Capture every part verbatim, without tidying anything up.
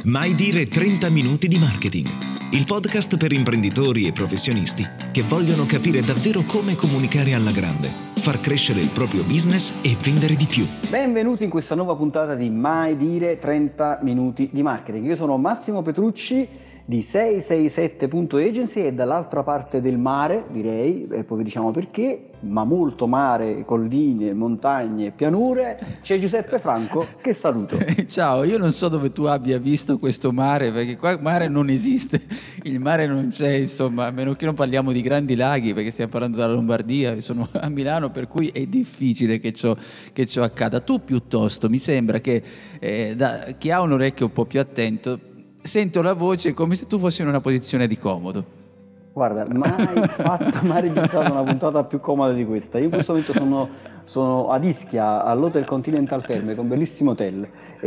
Mai dire trenta minuti di marketing, il podcast per imprenditori e professionisti che vogliono capire davvero come comunicare alla grande, far crescere il proprio business e vendere di più. Benvenuti in questa nuova puntata di Mai dire trenta minuti di marketing. Io sono Massimo Petrucci di sei sei sette punto agency e dall'altra parte del mare, direi, e poi vi diciamo perché, ma molto mare, colline, montagne, pianure, c'è Giuseppe Franco, che saluto. Ciao, io non so dove tu abbia visto questo mare, perché qua mare non esiste, il mare non c'è, insomma, a meno che non parliamo di grandi laghi, perché stiamo parlando della Lombardia, sono a Milano, per cui è difficile che ciò, che ciò accada. Tu piuttosto, mi sembra che eh, da, chi ha un orecchio un po' più attento, sento la voce come se tu fossi in una posizione di comodo. Guarda, mai fatto, mai registrato una puntata più comoda di questa. Io in questo momento sono, sono ad Ischia, all'Hotel Continental Terme, che è un bellissimo hotel,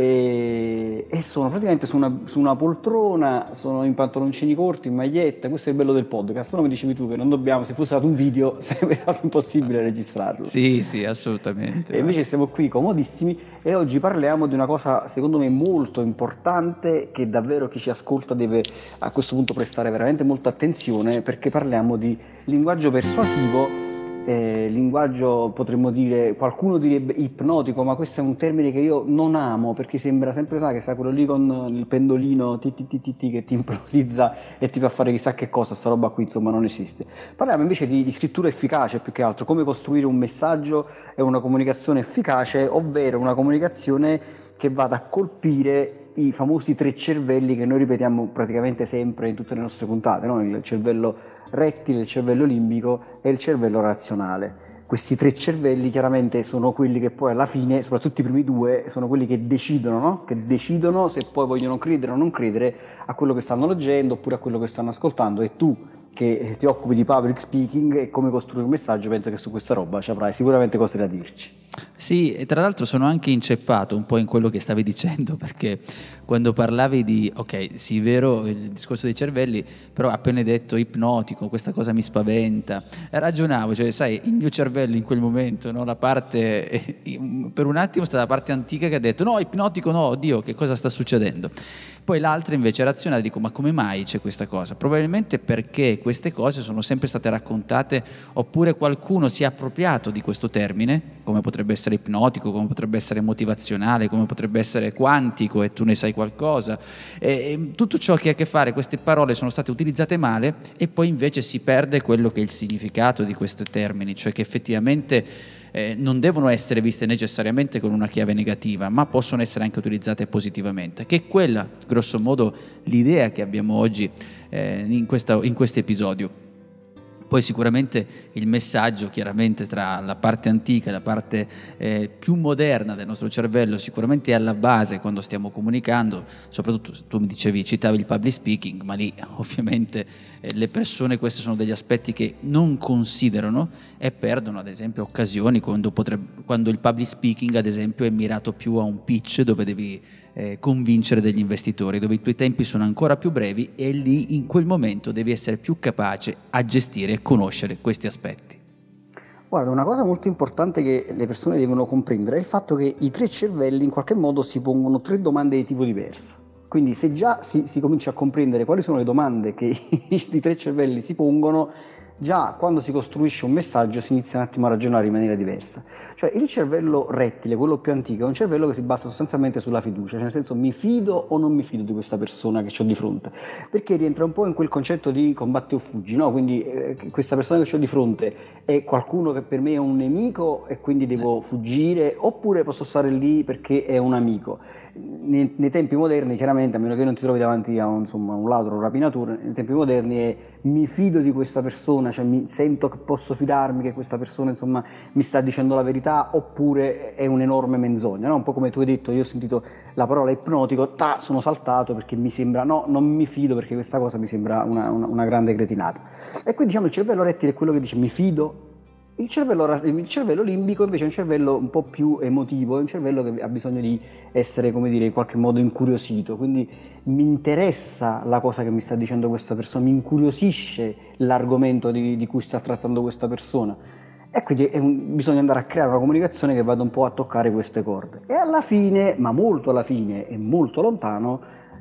e, e sono praticamente su una, su una poltrona, sono in pantaloncini corti, in maglietta. Questo è il bello del podcast. No, mi dicevi tu che non dobbiamo, se fosse stato un video sarebbe stato impossibile registrarlo. Sì, sì, assolutamente. E invece siamo qui comodissimi e oggi parliamo di una cosa secondo me molto importante, che davvero chi ci ascolta deve a questo punto prestare veramente molta attenzione, perché parliamo di linguaggio persuasivo, eh, linguaggio, potremmo dire, qualcuno direbbe ipnotico, ma questo è un termine che io non amo, perché sembra sempre, sai, che sa quello lì con il pendolino ti, ti, ti, ti, ti, che ti ipnotizza e ti fa fare chissà che cosa. Sta roba qui insomma non esiste. Parliamo invece di, di scrittura efficace, più che altro come costruire un messaggio e una comunicazione efficace, ovvero una comunicazione che vada a colpire i famosi tre cervelli che noi ripetiamo praticamente sempre in tutte le nostre puntate, no? Il cervello rettile, il cervello limbico e il cervello razionale. Questi tre cervelli chiaramente sono quelli che poi alla fine, soprattutto i primi due, sono quelli che decidono, no? Che decidono se poi vogliono credere o non credere a quello che stanno leggendo oppure a quello che stanno ascoltando. E tu, che ti occupi di public speaking e come costruire un messaggio, penso che su questa roba ci avrai sicuramente cose da dirci. Sì, e tra l'altro sono anche inceppato un po' in quello che stavi dicendo, perché quando parlavi di, ok, sì, vero, il discorso dei cervelli, però appena hai detto ipnotico, questa cosa mi spaventa, e ragionavo, cioè sai, il mio cervello in quel momento, no, la parte, eh, per un attimo è stata la parte antica che ha detto no, ipnotico no, oddio, che cosa sta succedendo? Poi l'altra invece razionale, dico ma come mai c'è questa cosa? Probabilmente perché queste cose sono sempre state raccontate, oppure qualcuno si è appropriato di questo termine, come potrebbe essere ipnotico, come potrebbe essere motivazionale, come potrebbe essere quantico e tu ne sai qualcosa, e, e tutto ciò che ha a che fare, queste parole sono state utilizzate male e poi invece si perde quello che è il significato di questi termini, cioè che effettivamente Eh, non devono essere viste necessariamente con una chiave negativa, ma possono essere anche utilizzate positivamente, che è quella, grosso modo, l'idea che abbiamo oggi eh, in questo in questo episodio. Poi sicuramente il messaggio, chiaramente tra la parte antica e la parte eh, più moderna del nostro cervello, sicuramente è alla base quando stiamo comunicando, soprattutto tu mi dicevi, citavi il public speaking, ma lì ovviamente eh, le persone, questi sono degli aspetti che non considerano e perdono ad esempio occasioni quando, potrebbe, quando il public speaking ad esempio è mirato più a un pitch dove devi Eh, convincere degli investitori, dove i tuoi tempi sono ancora più brevi e lì in quel momento devi essere più capace a gestire e conoscere questi aspetti. Guarda, una cosa molto importante che le persone devono comprendere è il fatto che i tre cervelli in qualche modo si pongono tre domande di tipo diverso. Quindi se già si, si comincia a comprendere quali sono le domande che i tre cervelli si pongono, già quando si costruisce un messaggio si inizia un attimo a ragionare in maniera diversa. Cioè il cervello rettile, quello più antico, è un cervello che si basa sostanzialmente sulla fiducia, cioè nel senso mi fido o non mi fido di questa persona che ho di fronte, perché rientra un po' in quel concetto di combatti o fuggi, no? Quindi eh, questa persona che ho di fronte è qualcuno che per me è un nemico e quindi devo fuggire, oppure posso stare lì perché è un amico. Nei, nei tempi moderni, chiaramente, a meno che non ti trovi davanti a un, insomma, un ladro o un rapinatore, nei tempi moderni è mi fido di questa persona, cioè mi sento che posso fidarmi che questa persona insomma mi sta dicendo la verità, oppure è un'enorme menzogna, no? Un po' come tu hai detto, io ho sentito la parola ipnotico, ta, sono saltato perché mi sembra, no, non mi fido perché questa cosa mi sembra una, una, una grande cretinata. E qui diciamo il cervello rettile è quello che dice mi fido. Il cervello, il cervello limbico invece è un cervello un po' più emotivo, è un cervello che ha bisogno di essere, come dire, in qualche modo incuriosito, quindi mi interessa la cosa che mi sta dicendo questa persona, mi incuriosisce l'argomento di, di cui sta trattando questa persona. E quindi è un, bisogna andare a creare una comunicazione che vada un po' a toccare queste corde. E alla fine, ma molto alla fine e molto lontano,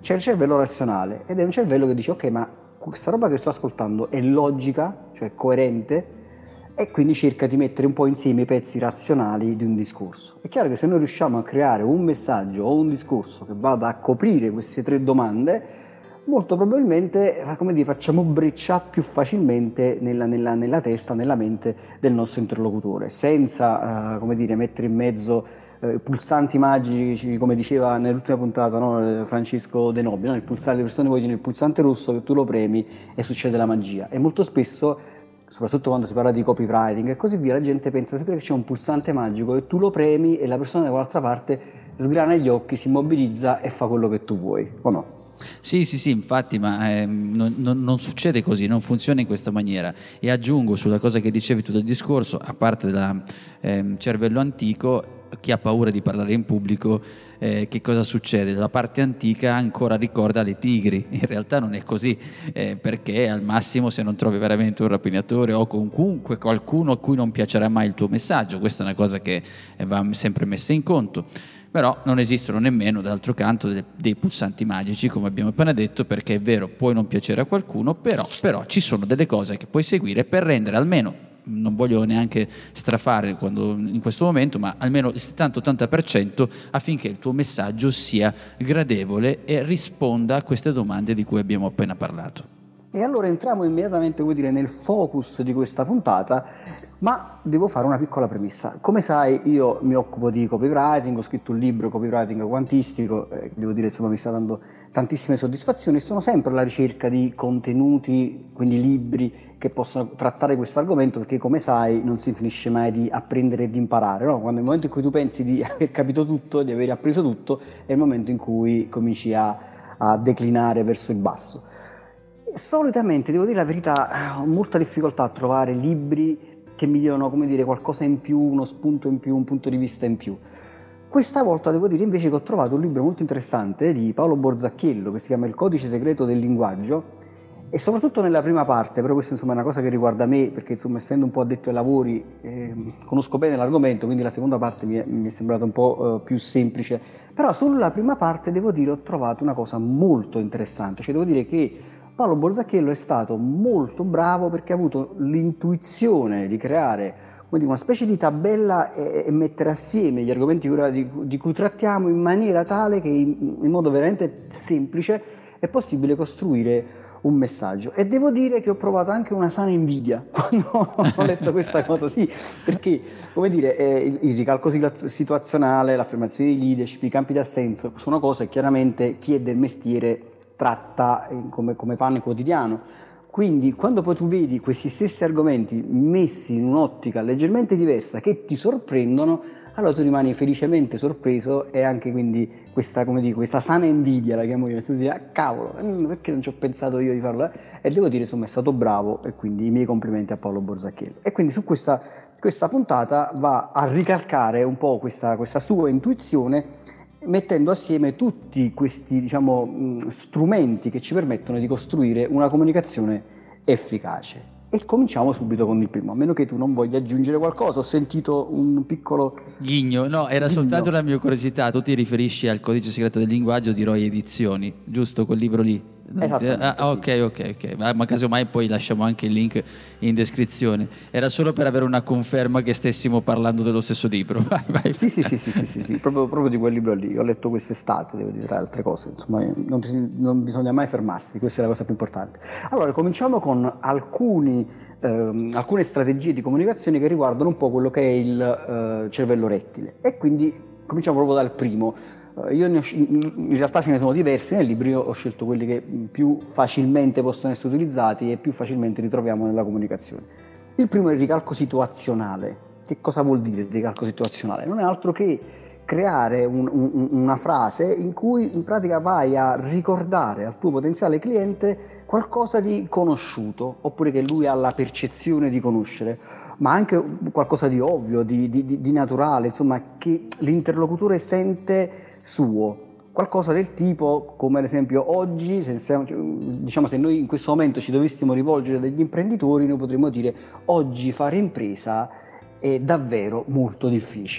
c'è il cervello razionale ed è un cervello che dice ok, ma questa roba che sto ascoltando è logica, cioè coerente, e quindi cerca di mettere un po' insieme i pezzi razionali di un discorso. È chiaro che se noi riusciamo a creare un messaggio o un discorso che vada a coprire queste tre domande, molto probabilmente, come dire, facciamo breccia più facilmente nella, nella, nella testa, nella mente del nostro interlocutore, senza, uh, come dire, mettere in mezzo uh, pulsanti magici, come diceva nell'ultima puntata, no, Francesco De Nobili, no? Il pulsante, le persone vogliono il pulsante rosso che tu lo premi e succede la magia. E molto spesso, soprattutto quando si parla di copywriting e così via, la gente pensa sempre che c'è un pulsante magico e tu lo premi e la persona dall'altra parte sgrana gli occhi, si immobilizza e fa quello che tu vuoi, o no? Sì, sì, sì, infatti, ma eh, non, non, non succede così, non funziona in questa maniera. E aggiungo sulla cosa che dicevi tu del discorso, a parte del eh, cervello antico, chi ha paura di parlare in pubblico, eh, che cosa succede? La parte antica ancora ricorda le tigri, in realtà non è così, eh, perché al massimo se non trovi veramente un rapinatore o comunque qualcuno a cui non piacerà mai il tuo messaggio, questa è una cosa che va sempre messa in conto. Però non esistono nemmeno, d'altro canto, dei, dei pulsanti magici, come abbiamo appena detto, perché è vero, puoi non piacere a qualcuno, però, però ci sono delle cose che puoi seguire per rendere almeno, non voglio neanche strafare quando, in questo momento, ma almeno il settanta ottanta per cento affinché il tuo messaggio sia gradevole e risponda a queste domande di cui abbiamo appena parlato. E allora entriamo immediatamente, vuol dire, nel focus di questa puntata, ma devo fare una piccola premessa. Come sai, io mi occupo di copywriting, ho scritto un libro, copywriting quantistico, eh, devo dire, insomma, mi sta dando tantissime soddisfazioni, e sono sempre alla ricerca di contenuti, quindi libri che possono trattare questo argomento, perché come sai non si finisce mai di apprendere e di imparare, no? Quando nel momento in cui tu pensi di aver capito tutto, di aver appreso tutto, è il momento in cui cominci a, a declinare verso il basso. Solitamente, devo dire la verità, ho molta difficoltà a trovare libri che mi diano, come dire, qualcosa in più, uno spunto in più, un punto di vista in più. Questa volta devo dire invece che ho trovato un libro molto interessante di Paolo Borzacchiello che si chiama Il codice segreto del linguaggio, e soprattutto nella prima parte, però questa insomma è una cosa che riguarda me, perché insomma essendo un po' addetto ai lavori eh, conosco bene l'argomento, quindi la seconda parte mi è, mi è sembrata un po' eh, più semplice, però sulla prima parte devo dire ho trovato una cosa molto interessante, cioè devo dire che Paolo Borzacchiello è stato molto bravo perché ha avuto l'intuizione di creare, come dire, una specie di tabella e, e mettere assieme gli argomenti di, di cui trattiamo in maniera tale che in, in modo veramente semplice è possibile costruire un messaggio. E devo dire che ho provato anche una sana invidia quando ho letto questa cosa, sì, perché, come dire, eh, il, il ricalco situazionale, l'affermazione di leadership, i campi d'assenso sono cose che chiaramente chi è del mestiere tratta come, come pane quotidiano. Quindi quando poi tu vedi questi stessi argomenti messi in un'ottica leggermente diversa che ti sorprendono, allora tu rimani felicemente sorpreso, e anche quindi questa, come dico, questa sana invidia, la chiamo io, tu dici, ah cavolo, perché non ci ho pensato io di farlo? E devo dire, insomma, è stato bravo, e quindi i miei complimenti a Paolo Borzacchiello. E quindi su questa, questa puntata va a ricalcare un po' questa, questa sua intuizione, mettendo assieme tutti questi, diciamo, strumenti che ci permettono di costruire una comunicazione efficace. E cominciamo subito con il primo, a meno che tu non voglia aggiungere qualcosa. Ho sentito un piccolo ghigno, no, era ghigno. Soltanto la mia curiosità. Tu ti riferisci al codice segreto del linguaggio di Roy Edizioni, giusto? Quel libro lì? Esattamente, ah, ok, sì. ok, ok. Ma, ma casomai poi lasciamo anche il link in descrizione. Era solo per avere una conferma che stessimo parlando dello stesso libro. Vai, vai. Sì, sì, sì, sì, sì, sì, sì. Proprio, proprio di quel libro lì. Ho letto quest'estate, devo dire, tra altre cose. Insomma, non, non bisogna mai fermarsi, questa è la cosa più importante. Allora, cominciamo con alcuni, ehm, alcune strategie di comunicazione che riguardano un po' quello che è il eh, cervello rettile. E quindi cominciamo proprio dal primo. Io ne ho, in realtà ce ne sono diversi nel libro, io ho scelto quelli che più facilmente possono essere utilizzati e più facilmente ritroviamo nella comunicazione. Il primo è il ricalco situazionale. Che cosa vuol dire il ricalco situazionale? Non è altro che creare un, un, una frase in cui in pratica vai a ricordare al tuo potenziale cliente qualcosa di conosciuto, oppure che lui ha la percezione di conoscere, ma anche qualcosa di ovvio, di, di, di naturale, insomma, che l'interlocutore sente suo. Qualcosa del tipo, come ad esempio oggi, se, diciamo, se noi in questo momento ci dovessimo rivolgere a degli imprenditori, noi potremmo dire oggi fare impresa è davvero molto difficile.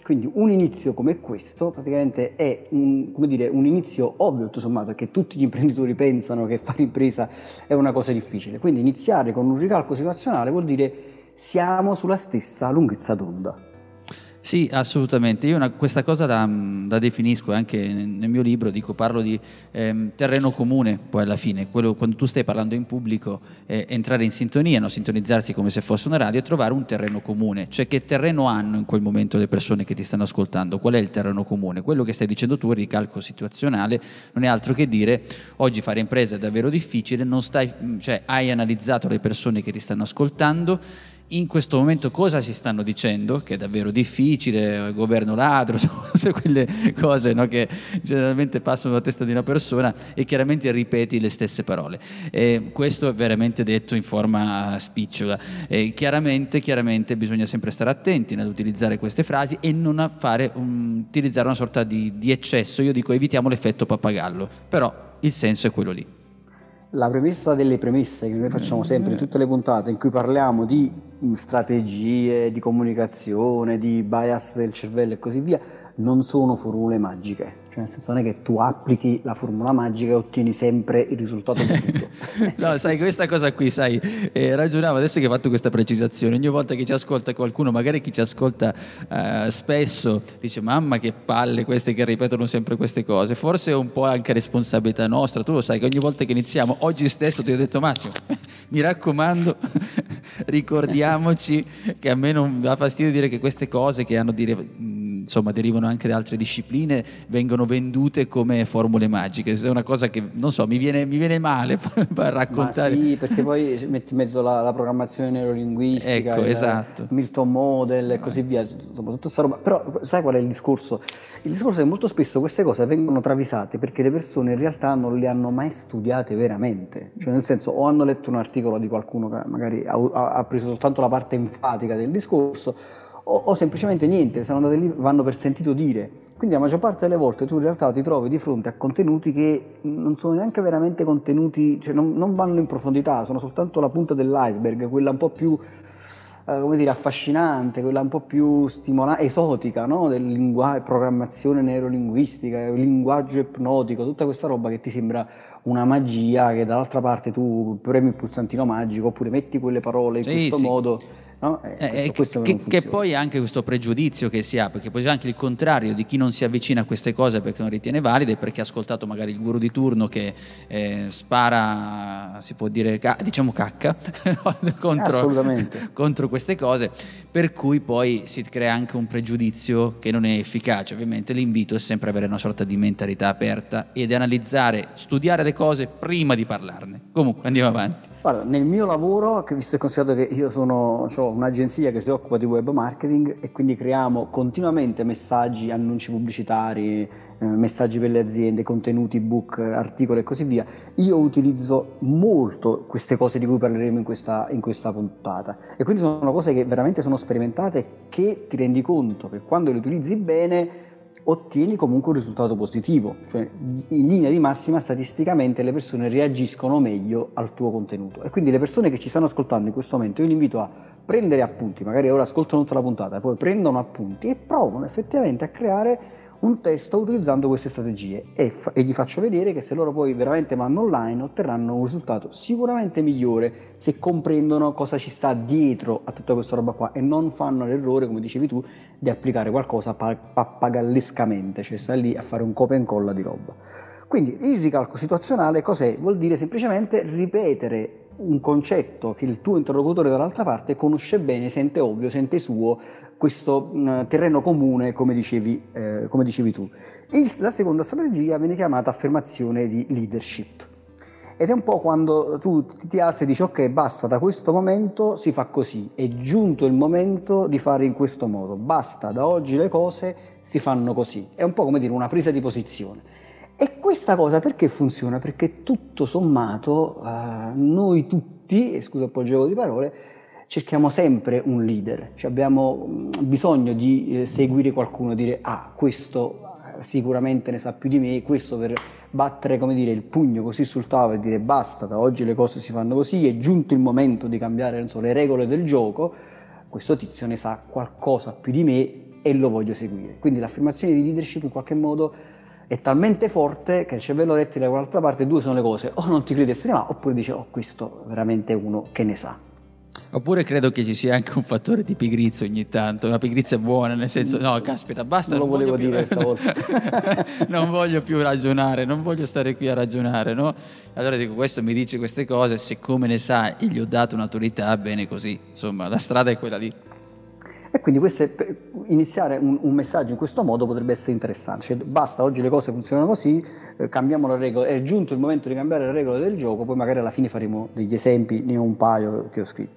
Quindi un inizio come questo praticamente è un, come dire, un inizio ovvio tutto sommato, perché tutti gli imprenditori pensano che fare impresa è una cosa difficile. Quindi iniziare con un ricalco situazionale vuol dire siamo sulla stessa lunghezza d'onda. Sì, assolutamente. Io una, questa cosa la, la definisco anche nel, nel mio libro, dico, parlo di ehm, terreno comune, poi alla fine, quello, quando tu stai parlando in pubblico, eh, entrare in sintonia, no? Sintonizzarsi come se fosse una radio e trovare un terreno comune, cioè che terreno hanno in quel momento le persone che ti stanno ascoltando, qual è il terreno comune? Quello che stai dicendo tu, il ricalco situazionale, non è altro che dire oggi fare impresa è davvero difficile, non stai, cioè hai analizzato le persone che ti stanno ascoltando, in questo momento cosa si stanno dicendo, che è davvero difficile, governo ladro, tutte quelle cose, no, che generalmente passano dalla testa di una persona, e chiaramente ripeti le stesse parole. E questo è veramente detto in forma spicciola. E chiaramente, chiaramente bisogna sempre stare attenti nell'utilizzare queste frasi e non fare un, utilizzare una sorta di, di eccesso. Io dico evitiamo l'effetto pappagallo, però il senso è quello lì. La premessa delle premesse che noi facciamo sempre in tutte le puntate in cui parliamo di strategie, di comunicazione, di bias del cervello e così via, non sono formule magiche, cioè nel senso non è che tu applichi la formula magica e ottieni sempre il risultato voluto. No, sai, questa cosa qui, sai, eh, ragionavo adesso che hai fatto questa precisazione, ogni volta che ci ascolta qualcuno, magari chi ci ascolta eh, spesso, dice mamma che palle queste che ripetono sempre queste cose, forse è un po' anche responsabilità nostra, tu lo sai che ogni volta che iniziamo, oggi stesso ti ho detto Massimo, mi raccomando, ricordiamoci che a me non dà fastidio dire che queste cose che hanno dire insomma derivano anche da altre discipline vengono vendute come formule magiche. È una cosa che non so, mi viene, mi viene male raccontare. Ma sì, perché poi metti in mezzo la, la programmazione neurolinguistica, ecco, il esatto. Milton Model e così via, insomma, tutta sta roba. Però sai qual è il discorso? Il discorso è che molto spesso queste cose vengono travisate perché le persone in realtà non le hanno mai studiate veramente, cioè nel senso o hanno letto un articolo di qualcuno che magari ha, ha preso soltanto la parte enfatica del discorso, O, o semplicemente niente, sono andate lì, vanno per sentito dire. Quindi la maggior parte delle volte tu in realtà ti trovi di fronte a contenuti che non sono neanche veramente contenuti, cioè non, non vanno in profondità, sono soltanto la punta dell'iceberg, quella un po' più, eh, come dire, affascinante, quella un po' più stimolante, esotica, no? Del linguaggio, programmazione neurolinguistica, linguaggio ipnotico, tutta questa roba che ti sembra una magia, che dall'altra parte tu premi il pulsantino magico oppure metti quelle parole in sì, questo sì. modo. No? Eh, eh, questo, questo che, che poi anche questo pregiudizio che si ha, perché poi c'è anche il contrario di chi non si avvicina a queste cose perché non ritiene valide, perché ha ascoltato magari il guru di turno che eh, spara, si può dire, diciamo cacca contro, contro queste cose, per cui poi si crea anche un pregiudizio che non è efficace. Ovviamente l'invito è sempre avere una sorta di mentalità aperta ed analizzare, studiare le cose prima di parlarne. Comunque andiamo avanti. Guarda, nel mio lavoro, che visto e considerato che io sono, ho un'agenzia che si occupa di web marketing e quindi creiamo continuamente messaggi, annunci pubblicitari, eh, messaggi per le aziende, contenuti, book, articoli e così via, io utilizzo molto queste cose di cui parleremo in questa, in questa puntata, e quindi sono cose che veramente sono sperimentate, che ti rendi conto che quando le utilizzi bene ottieni comunque un risultato positivo, cioè in linea di massima statisticamente le persone reagiscono meglio al tuo contenuto, e quindi le persone che ci stanno ascoltando in questo momento io li invito a prendere appunti, magari ora ascoltano tutta la puntata, poi prendono appunti e provano effettivamente a creare un testo utilizzando queste strategie e, fa- e gli faccio vedere che se loro poi veramente vanno online otterranno un risultato sicuramente migliore se comprendono cosa ci sta dietro a tutta questa roba qua e non fanno l'errore, come dicevi tu, di applicare qualcosa pa- pappagallescamente, cioè stai lì a fare un copia e incolla di roba. Quindi il ricalco situazionale cos'è? Vuol dire semplicemente ripetere un concetto che il tuo interlocutore dall'altra parte conosce bene, sente ovvio, sente suo, questo mh, terreno comune, come dicevi, eh, come dicevi tu. Il, la seconda strategia viene chiamata affermazione di leadership, ed è un po' quando tu ti alzi e dici ok, basta, da questo momento si fa così, è giunto il momento di fare in questo modo, basta, da oggi le cose si fanno così. È un po' come dire una presa di posizione. E questa cosa perché funziona? Perché tutto sommato eh, noi tutti, e scusa un po' il gioco di parole, cerchiamo sempre un leader, cioè abbiamo bisogno di eh, seguire qualcuno, dire ah, questo sicuramente ne sa più di me, questo per battere, come dire, il pugno così sul tavolo e dire basta, da oggi le cose si fanno così, è giunto il momento di cambiare, non so, le regole del gioco, questo tizio ne sa qualcosa più di me, e lo voglio seguire. Quindi l'affermazione di leadership in qualche modo è talmente forte che il cervello rettile da quell'altra parte, due sono le cose: o non ti crede e se ne va, oppure dice oh, questo è veramente uno che ne sa. Oppure credo che ci sia anche un fattore di pigrizia ogni tanto. La pigrizia è buona, nel senso, no, caspita, basta. Non lo volevo più... dire stavolta. Non voglio più ragionare, non voglio stare qui a ragionare, no? Allora dico, questo mi dice queste cose, siccome ne sa e gli ho dato un'autorità, bene così. Insomma, la strada è quella lì. E quindi questo è, iniziare un, un messaggio in questo modo potrebbe essere interessante, cioè, basta, oggi le cose funzionano così, eh, cambiamo le regole, è giunto il momento di cambiare le regole del gioco, poi magari alla fine faremo degli esempi, ne ho un paio che ho scritto.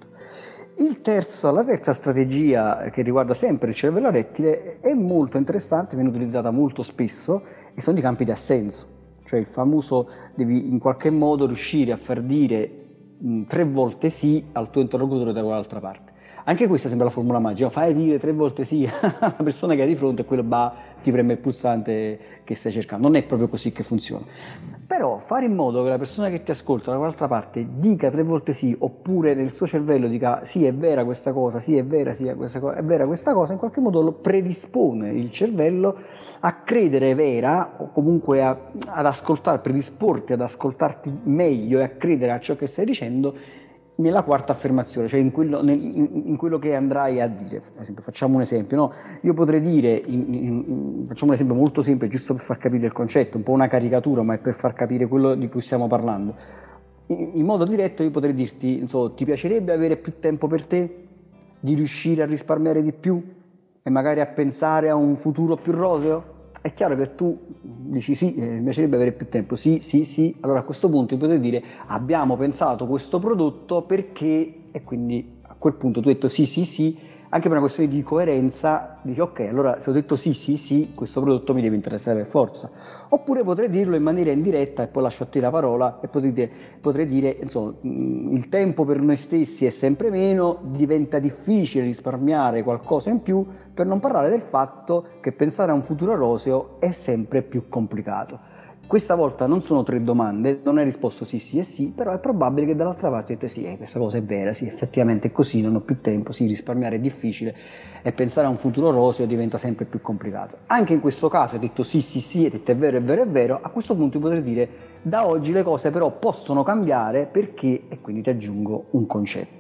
Il terzo, la terza strategia che riguarda sempre il cervello rettile è molto interessante, viene utilizzata molto spesso e sono i campi di assenso, cioè il famoso devi in qualche modo riuscire a far dire mh, tre volte sì al tuo interlocutore da quell'altra parte. Anche questa sembra la formula magica, fai dire tre volte sì alla persona che hai di fronte e quello bah, ti preme il pulsante che stai cercando. Non è proprio così che funziona. Però fare in modo che la persona che ti ascolta da quell'altra parte dica tre volte sì, oppure nel suo cervello dica sì è vera questa cosa, sì è vera, sì è, questa cosa, è vera questa cosa, in qualche modo lo predispone il cervello a credere vera o comunque a, ad ascoltare, predisporti ad ascoltarti meglio e a credere a ciò che stai dicendo nella quarta affermazione, cioè in quello, nel, in, in quello che andrai a dire. Per esempio, facciamo un esempio, no? Io potrei dire, in, in, in, facciamo un esempio molto semplice, giusto per far capire il concetto, un po' una caricatura, ma è per far capire quello di cui stiamo parlando. In, in modo diretto io potrei dirti, insomma, ti piacerebbe avere più tempo per te? Di riuscire a risparmiare di più? E magari a pensare a un futuro più roseo? È chiaro che tu dici sì, eh, mi piacerebbe avere più tempo, sì, sì, sì, allora a questo punto io potrei dire abbiamo pensato questo prodotto perché, e quindi a quel punto tu hai detto sì, sì, sì, anche per una questione di coerenza dici ok, allora se ho detto sì, sì, sì, questo prodotto mi deve interessare per forza. Oppure potrei dirlo in maniera indiretta e poi lascio a te la parola e potrei dire, potrei dire insomma, il tempo per noi stessi è sempre meno, diventa difficile risparmiare qualcosa in più, per non parlare del fatto che pensare a un futuro roseo è sempre più complicato. Questa volta non sono tre domande, non hai risposto sì, sì e sì, però è probabile che dall'altra parte hai detto sì, eh, questa cosa è vera, sì, effettivamente è così, non ho più tempo, sì, risparmiare è difficile e pensare a un futuro roseo diventa sempre più complicato. Anche in questo caso hai detto sì, sì, sì, hai detto è vero, è vero, è vero, a questo punto potrei dire da oggi le cose però possono cambiare perché, e quindi ti aggiungo un concetto.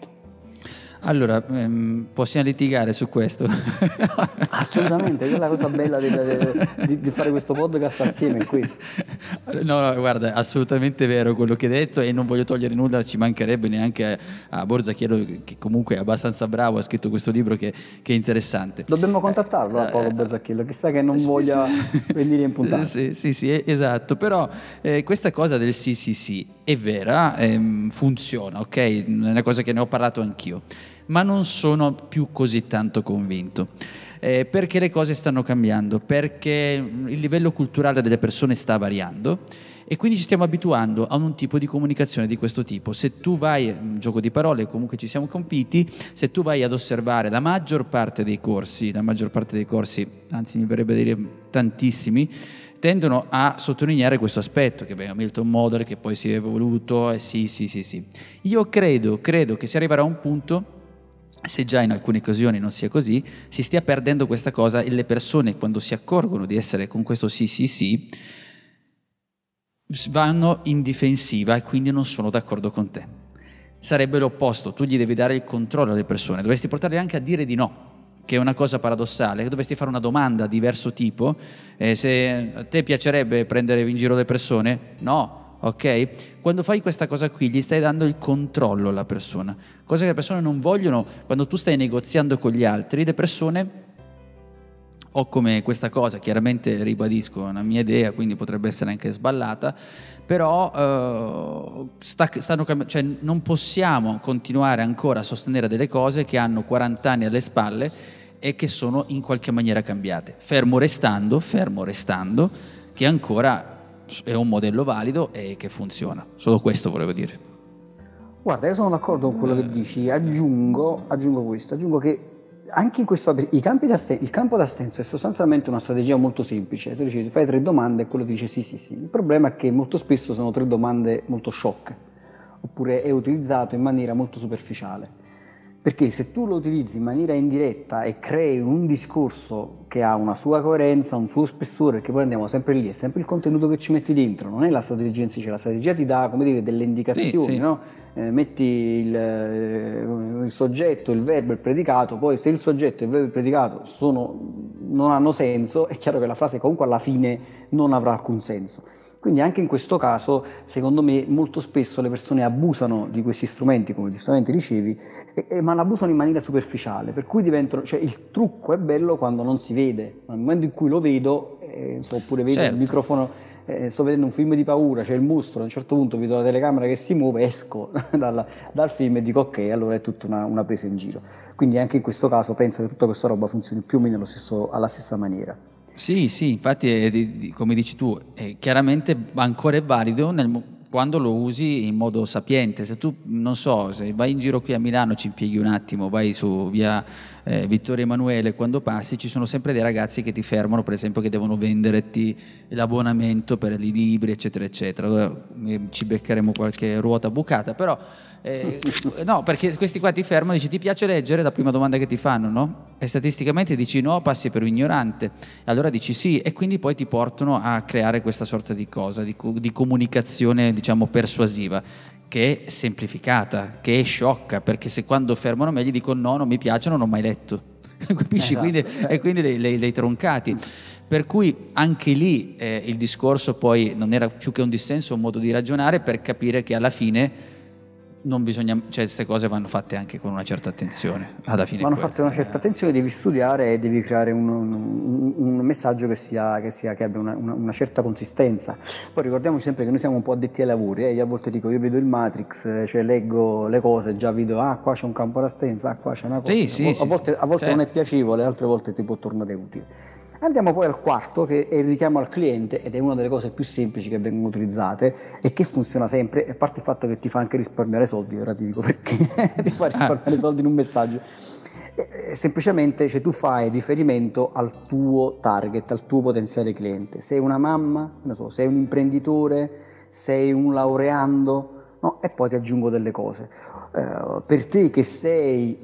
Allora, ehm, possiamo litigare su questo? Assolutamente, quella è la cosa bella di, di, di fare questo podcast assieme, è questo. No, no, guarda, assolutamente vero quello che hai detto e non voglio togliere nulla, ci mancherebbe neanche a Borzacchiello che comunque è abbastanza bravo, ha scritto questo libro che, che è interessante. Dobbiamo contattarlo a Paolo Borzacchiello, chissà che non sì, voglia sì. venire in puntata. Sì, sì, sì, esatto, però eh, questa cosa del sì, sì, sì è vera, ehm, funziona, ok? È una cosa che ne ho parlato anch'io, ma non sono più così tanto convinto. Eh, perché le cose stanno cambiando, perché il livello culturale delle persone sta variando e quindi ci stiamo abituando a un tipo di comunicazione di questo tipo. Se tu vai, un gioco di parole, comunque ci siamo compiti, se tu vai ad osservare la maggior parte dei corsi, la maggior parte dei corsi, anzi mi verrebbe a dire tantissimi, tendono a sottolineare questo aspetto, che beh, Milton Model, che poi si è evoluto, e sì, sì, sì, sì. Io credo, credo che si arriverà a un punto, se già in alcune occasioni non sia così, si stia perdendo questa cosa e le persone quando si accorgono di essere con questo sì sì sì vanno in difensiva e quindi non sono d'accordo con te. Sarebbe l'opposto, tu gli devi dare il controllo alle persone, dovresti portarle anche a dire di no, che è una cosa paradossale, dovresti fare una domanda di diverso tipo, eh, se a te piacerebbe prendere in giro le persone? No. Ok? Quando fai questa cosa qui gli stai dando il controllo alla persona, cosa che le persone non vogliono. Quando tu stai negoziando con gli altri, le persone, o come questa cosa, chiaramente ribadisco, è una mia idea, quindi potrebbe essere anche sballata, però eh, sta, stanno, cioè non possiamo continuare ancora a sostenere delle cose che hanno quaranta anni alle spalle e che sono in qualche maniera cambiate, fermo restando, fermo restando che ancora è un modello valido e che funziona. Solo questo volevo dire. Guarda, io sono d'accordo con quello che dici, aggiungo, aggiungo questo, aggiungo che anche in questo i campi d'assenso, il campo d'assenso è sostanzialmente una strategia molto semplice. Tu dici, fai tre domande e quello ti dice sì sì sì. Il problema è che molto spesso sono tre domande molto sciocche, oppure è utilizzato in maniera molto superficiale. Perché se tu lo utilizzi in maniera indiretta e crei un discorso che ha una sua coerenza, un suo spessore, che poi andiamo sempre lì, è sempre il contenuto che ci metti dentro, non è la strategia in sé, cioè la strategia ti dà, come dire, delle indicazioni, Sì, sì. no? Eh, metti il, eh, il soggetto, il verbo, il predicato, poi se il soggetto, il verbo e il predicato sono, non hanno senso, è chiaro che la frase comunque alla fine non avrà alcun senso. Quindi anche in questo caso, secondo me, molto spesso le persone abusano di questi strumenti, come giustamente dicevi, e, e, ma l'abusano in maniera superficiale, per cui diventano, cioè il trucco è bello quando non si vede, nel momento in cui lo vedo, eh, so, oppure vedo Certo. il microfono, eh, sto vedendo un film di paura, c'è il mostro, a un certo punto vedo la telecamera che si muove, esco dal, dal film e dico ok, allora è tutta una, una presa in giro. Quindi anche in questo caso penso che tutta questa roba funzioni più o meno allo stesso, alla stessa maniera. Sì, sì, infatti è di- di- come dici tu, è chiaramente ancora è valido nel mo- quando lo usi in modo sapiente. Se tu, non so, se vai in giro qui a Milano, ci impieghi un attimo, vai su via eh, Vittorio Emanuele, quando passi ci sono sempre dei ragazzi che ti fermano, per esempio, che devono venderti l'abbonamento per i libri, eccetera, eccetera. Allora, eh, ci beccheremo qualche ruota bucata, però... Eh, no, perché questi qua ti fermano e dici ti piace leggere, la prima domanda che ti fanno, no? E statisticamente dici no, passi per un ignorante, allora dici sì, e quindi poi ti portano a creare questa sorta di cosa, di, co- di comunicazione, diciamo, persuasiva, che è semplificata, che è sciocca, perché se quando fermano me gli dico no, non mi piace, non ho mai letto. Capisci? Esatto. Quindi, e quindi li li- li hai troncati. Per cui anche lì eh, il discorso poi non era più che un dissenso, un modo di ragionare per capire che alla fine non bisogna, cioè queste cose vanno fatte anche con una certa attenzione, alla fine Vanno quello. fatte una certa attenzione, devi studiare e devi creare un, un- un messaggio che, sia, che, sia, che abbia una, una- una certa consistenza. Poi ricordiamoci sempre che noi siamo un po' addetti ai lavori, eh. Io a volte dico, io vedo il Matrix, eh, cioè leggo le cose, già vedo, ah qua c'è un campo d'assenza, ah qua c'è una cosa. Sì, a, sì, vo- sì, a volte, a volte certo. non è piacevole, altre volte ti può tornare utile. Andiamo poi al quarto, che è il richiamo al cliente, ed è una delle cose più semplici che vengono utilizzate e che funziona sempre, a parte il fatto che ti fa anche risparmiare soldi, ora ti dico perché, ti fa risparmiare soldi in un messaggio. Eh, semplicemente, cioè, tu fai riferimento al tuo target, al tuo potenziale cliente. Sei una mamma, non so, sei un imprenditore, sei un laureando, no? E poi ti aggiungo delle cose. Eh, per te che sei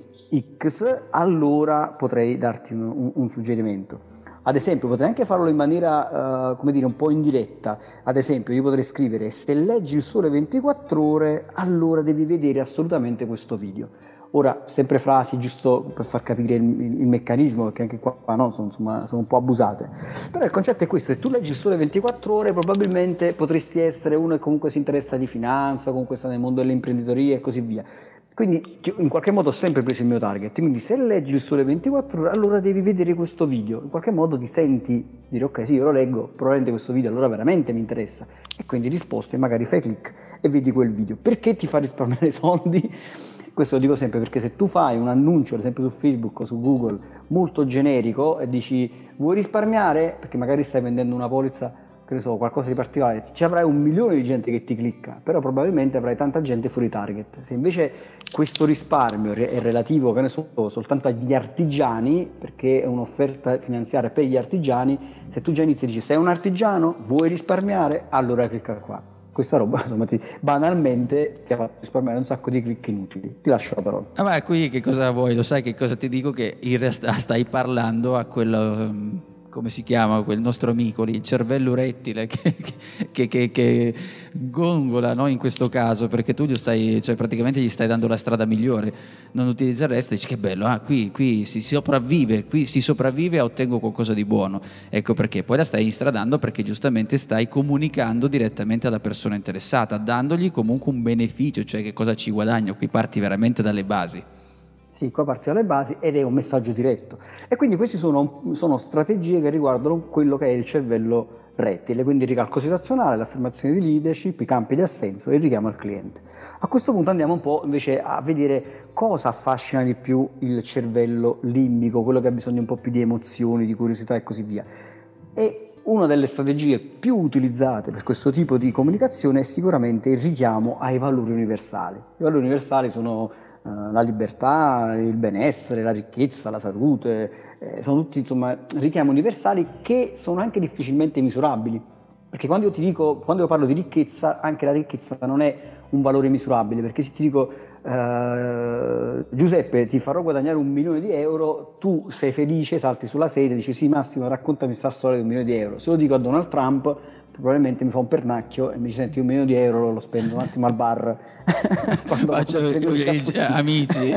X, allora potrei darti un, un- un suggerimento. Ad esempio, potrei anche farlo in maniera, eh, come dire, un po' indiretta. Ad esempio, io potrei scrivere: se leggi il Sole ventiquattro ore, allora devi vedere assolutamente questo video. Ora, sempre frasi giusto per far capire il, il- il meccanismo, perché anche qua no, sono, insomma, sono un po' abusate. Però il concetto è questo: se tu leggi il Sole ventiquattro ore, probabilmente potresti essere uno che comunque si interessa di finanza, comunque sta nel mondo dell'imprenditoria e così via. Quindi in qualche modo ho sempre preso il mio target, quindi se leggi il Sole ventiquattro ore allora devi vedere questo video, in qualche modo ti senti dire ok sì io lo leggo, probabilmente questo video allora veramente mi interessa e quindi risposti e magari fai click e vedi quel video. Perché ti fa risparmiare soldi? Questo lo dico sempre perché se tu fai un annuncio ad esempio su Facebook o su Google molto generico e dici vuoi risparmiare perché magari stai vendendo una polizza, che ne so, qualcosa di particolare, ci avrai un milione di gente che ti clicca, però probabilmente avrai tanta gente fuori target. Se invece questo risparmio è relativo, che ne so, soltanto agli artigiani, perché è un'offerta finanziaria per gli artigiani, se tu già inizi e dici sei un artigiano, vuoi risparmiare, allora clicca qua. Questa roba, insomma, ti, banalmente ti ha fatto risparmiare un sacco di click inutili. Ti lascio la parola. Ah, ma qui che cosa vuoi? Lo sai che cosa ti dico? Che in realtà stai parlando a quello, um, come si chiama, quel nostro amico lì, il cervello rettile che, che, che, che gongola, no? In questo caso, perché tu gli stai, cioè praticamente gli stai dando la strada migliore, non utilizza il resto e dici che bello, ah, qui, qui si sopravvive, qui si sopravvive e ottengo qualcosa di buono. Ecco perché poi la stai instradando, perché giustamente stai comunicando direttamente alla persona interessata, dandogli comunque un beneficio, cioè che cosa ci guadagno. Qui parti veramente dalle basi. Sì, qua parti dalle basi ed è un messaggio diretto. E quindi queste sono, sono strategie che riguardano quello che è il cervello rettile, quindi il ricalco situazionale, l'affermazione di leadership, i campi di assenso e il richiamo al cliente. A questo punto andiamo un po' invece a vedere cosa affascina di più il cervello limbico, quello che ha bisogno un po' più di emozioni, di curiosità e così via. E una delle strategie più utilizzate per questo tipo di comunicazione è sicuramente il richiamo ai valori universali. I valori universali sono eh, la libertà, il benessere, la ricchezza, la salute, eh, sono tutti insomma richiami universali che sono anche difficilmente misurabili. Perché quando io ti dico, quando io parlo di ricchezza, anche la ricchezza non è un valore misurabile, perché se ti dico Uh, Giuseppe, ti farò guadagnare un milione di euro, tu sei felice, salti sulla sedia e dici sì Massimo, raccontami questa storia di un milione di euro. Se lo dico a Donald Trump probabilmente mi fa un pernacchio e mi dice senti un milione di euro lo spendo un attimo al bar quando faccio i amici.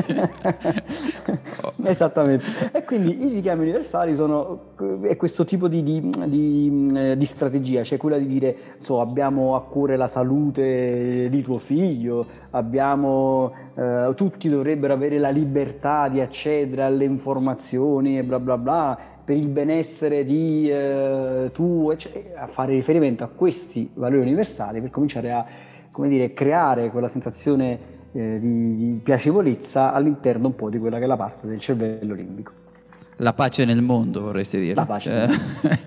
Esattamente, e quindi i richiami universali sono è questo tipo di, di, di, di strategia, cioè quella di dire so, abbiamo a cuore la salute di tuo figlio, abbiamo eh, tutti dovrebbero avere la libertà di accedere alle informazioni e bla bla bla per il benessere di eh, tu, eccetera, a fare riferimento a questi valori universali per cominciare a, come dire, creare quella sensazione eh, di, di piacevolezza all'interno un po' di quella che è la parte del cervello limbico. La pace nel mondo, vorresti dire. La pace eh,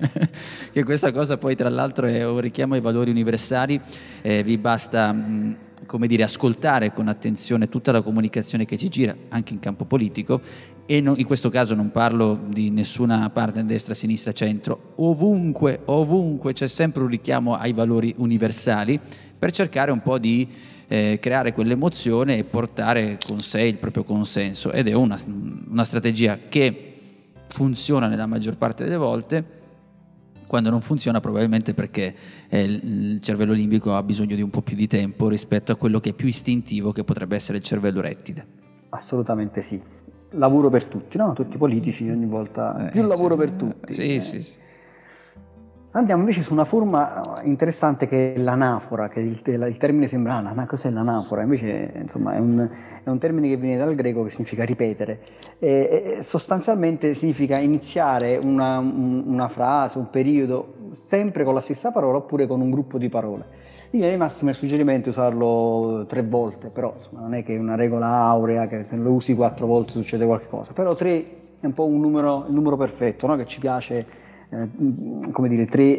che questa cosa poi tra l'altro è un richiamo ai valori universali, eh, vi basta mh, come dire, ascoltare con attenzione tutta la comunicazione che ci gira, anche in campo politico, e non, in questo caso non parlo di nessuna parte, destra, sinistra, centro, ovunque, ovunque c'è sempre un richiamo ai valori universali per cercare un po' di eh, creare quell'emozione e portare con sé il proprio consenso, ed è una, una strategia che funziona nella maggior parte delle volte. Quando non funziona probabilmente perché eh, il cervello limbico ha bisogno di un po' più di tempo rispetto a quello che è più istintivo, che potrebbe essere il cervello rettile. Assolutamente sì. Lavoro per tutti, no? Tutti i politici ogni volta, eh, più lavoro sì, per tutti. Sì, eh. sì, sì. Andiamo invece su una forma interessante che è l'anafora, che il, il termine sembra, ah, ma cos'è l'anafora? Invece insomma è un, è un termine che viene dal greco, che significa ripetere. E, e sostanzialmente significa iniziare una, un, una frase, un periodo, sempre con la stessa parola oppure con un gruppo di parole. In linea di massima il suggerimento è usarlo tre volte, però insomma, non è che è una regola aurea che se lo usi quattro volte succede qualcosa, però tre è un po' un numero, il numero perfetto, no? Che ci piace, eh, come dire, tre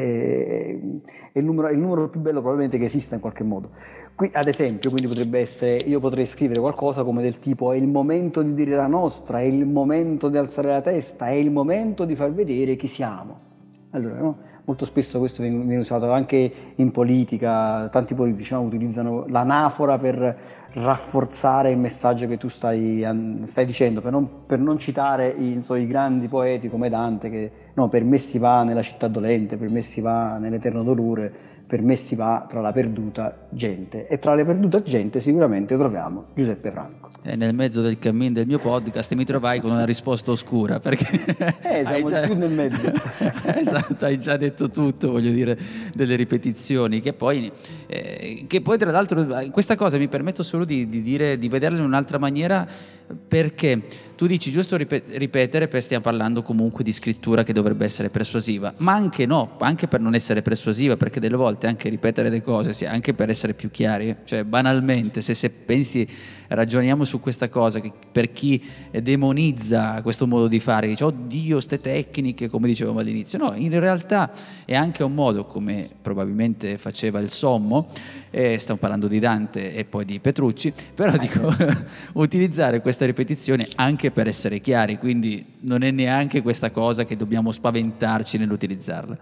è, è il, numero, il numero più bello probabilmente che esista in qualche modo. Qui ad esempio, quindi potrebbe essere, io potrei scrivere qualcosa come del tipo è il momento di dire la nostra, è il momento di alzare la testa, è il momento di far vedere chi siamo. Allora, no? Molto spesso questo viene usato anche in politica, tanti politici no, utilizzano l'anafora per rafforzare il messaggio che tu stai, stai dicendo, per non, per non citare i, so, i grandi poeti come Dante che no, per me si va nella città dolente, per me si va nell'eterno dolore, per me si va tra la perduta gente, e tra le perdute gente sicuramente troviamo Giuseppe Franco. E nel mezzo del cammin del mio podcast mi trovai con una risposta oscura, perché eh, siamo già... più nel mezzo. Esatto, hai già detto tutto, voglio dire, delle ripetizioni, che poi, eh, che poi tra l'altro questa cosa mi permetto solo di, di dire, di vederla in un'altra maniera, perché tu dici giusto ripetere, perché stiamo parlando comunque di scrittura che dovrebbe essere persuasiva, ma anche no, anche per non essere persuasiva, perché delle volte anche ripetere le cose, sì, anche per essere più chiari, cioè banalmente se, se pensi, ragioniamo su questa cosa, che per chi demonizza questo modo di fare, dice oddio ste tecniche come dicevamo all'inizio, no, in realtà è anche un modo, come probabilmente faceva il Sommo, e stiamo parlando di Dante e poi di Petrucci, però dico utilizzare questa ripetizione anche per essere chiari, quindi non è neanche questa cosa che dobbiamo spaventarci nell'utilizzarla.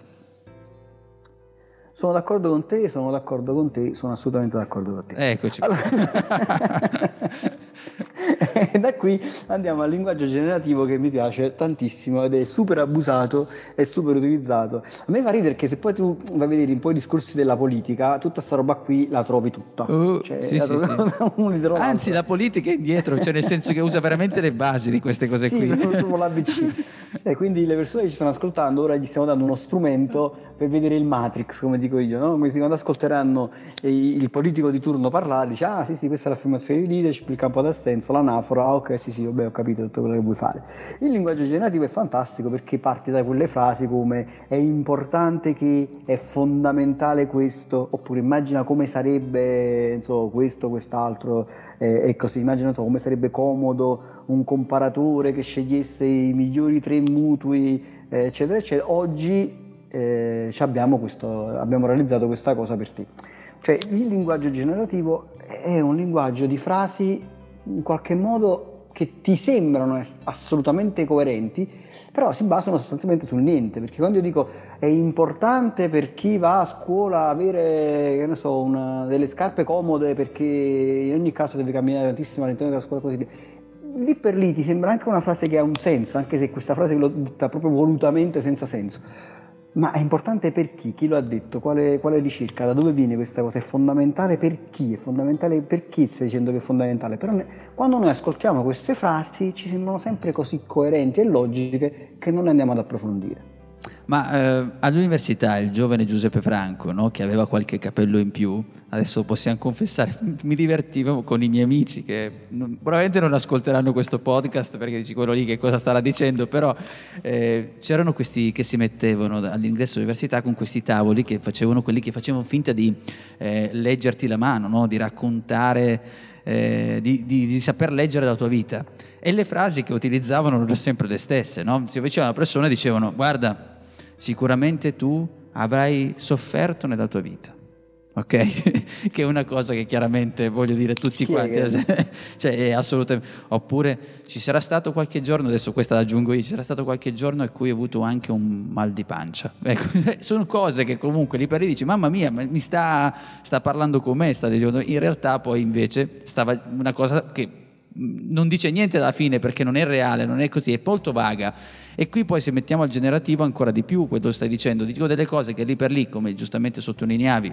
Sono d'accordo con te, sono d'accordo con te, sono assolutamente d'accordo con te. Eccoci. Allora... E da qui andiamo al linguaggio generativo, che mi piace tantissimo ed è super abusato e super utilizzato. A me fa ridere che se poi tu vai a vedere un po' i discorsi della politica, tutta sta roba qui la trovi tutta. Uh, cioè, sì, la sì, trovi sì. Anzi, la politica è indietro, cioè nel senso che usa veramente le basi di queste cose sì, qui. Sì, l'A B C. E quindi le persone che ci stanno ascoltando ora gli stiamo dando uno strumento per vedere il Matrix, come dico io, no? Quando ascolteranno il politico di turno parlare, dice ah sì sì, questa è l'affermazione di leadership, il campo d'assenso, l'anafora, ah ok sì sì, vabbè, ho capito tutto quello che vuoi fare. Il linguaggio generativo è fantastico perché parte da quelle frasi come è importante che, è fondamentale questo, oppure immagina come sarebbe so, questo, quest'altro, eh, e così, immagina so, come sarebbe comodo un comparatore che scegliesse i migliori tre mutui, eh, eccetera eccetera. Oggi Eh, abbiamo, questo, abbiamo realizzato questa cosa per te. Cioè il linguaggio generativo è un linguaggio di frasi in qualche modo che ti sembrano assolutamente coerenti, però si basano sostanzialmente sul niente, perché quando io dico è è importante per chi va a scuola avere, che ne so, una, delle scarpe comode perché in ogni caso deve camminare tantissimo all'interno della scuola così via. Lì per lì ti sembra anche una frase che ha un senso, anche se questa frase l'ho detta proprio volutamente senza senso. Ma è importante per chi? Chi lo ha detto? Quale, quale ricerca? Da dove viene questa cosa? È fondamentale per chi? È fondamentale per chi stai dicendo che è fondamentale? Però ne, quando noi ascoltiamo queste frasi ci sembrano sempre così coerenti e logiche che non le andiamo ad approfondire. Ma eh, all'università il giovane Giuseppe Franco, no, che aveva qualche capello in più, adesso possiamo confessare, mi divertivo con i miei amici che non, probabilmente non ascolteranno questo podcast perché dici quello lì che cosa starà dicendo, però eh, c'erano questi che si mettevano all'ingresso all'università con questi tavoli che facevano quelli che facevano finta di eh, leggerti la mano, no, di raccontare, eh, di, di, di saper leggere la tua vita, e le frasi che utilizzavano erano sempre le stesse, no? Si avvicinavano alla persona e dicevano: guarda, sicuramente tu avrai sofferto nella tua vita, ok? Che è una cosa che chiaramente voglio dire tutti quanti, cioè è assolutamente. Oppure ci sarà stato qualche giorno, adesso questa la aggiungo io, ci sarà stato qualche giorno in cui ho avuto anche un mal di pancia, ecco. Sono cose che comunque lì per lì dici mamma mia, mi sta, sta parlando con me, sta dicendo. In realtà poi invece stava una cosa che non dice niente alla fine perché non è reale, non è così, è molto vaga. E qui poi se mettiamo al generativo ancora di più quello stai dicendo, dico delle cose che lì per lì, come giustamente sottolineavi,